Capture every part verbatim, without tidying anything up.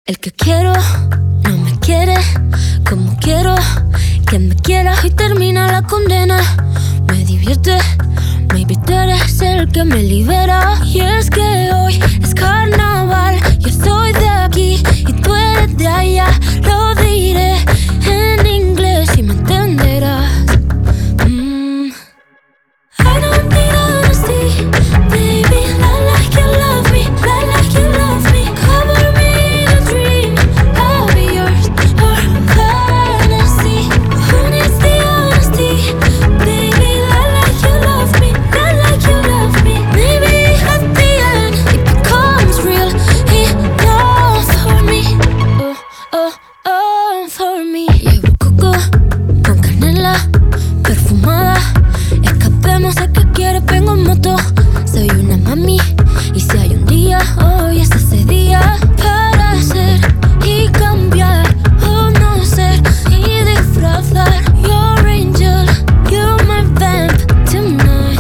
El que quiero no me quiere como quiero que me quiera y termina la condena. Me divierte, maybe tú eres el que me libera. Y es que hoy es carnaval, yo soy de aquí y tú eres de allá. Lo diré en inglés y me entenderás. mm. I don't need honesty, baby, lie like you love me, lie like you love me. Cover me in a dream, I'll be yours or fantasy. Who needs the honesty, baby, lie like you love me, lie like you love me. Maybe at the end it becomes real enough for me. Oh, oh, oh, for me. Llevo coco con canela perfumada. Escapemos a que quieres, vengo en moto. Soy una mami y si hay un día, hoy es ese día para ser y cambiar o no ser y disfrazar. Your angel, you're my vamp tonight.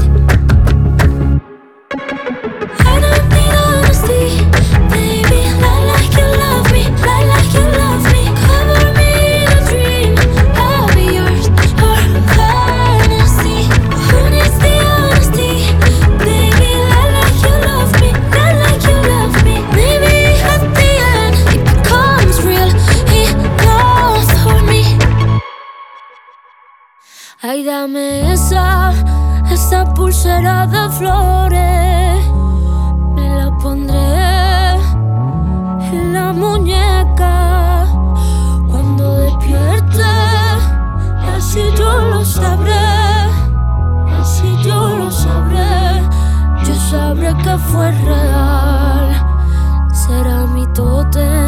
I don't need honesty, baby, lie like you love me, lie like you love me. Cover me in a dream, I'll be yours or fantasy. Who needs the honesty, baby, lie like you love me, lie like you love me. Maybe at the end it becomes real enough for me. Ay, dame esa, esa pulsera de flores. Me la pondré en la muñeca cuando despierte. Así yo lo sabré, así yo lo sabré. Yo sabré que fue real. Será mi tótem.